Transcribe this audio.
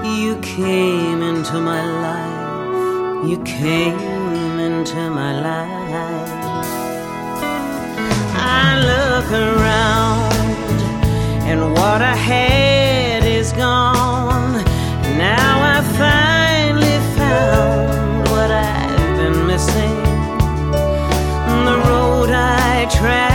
You came into my life. You came into my life. I look around and what I had is gone. Now I finally found what I've been missing. The road I traveled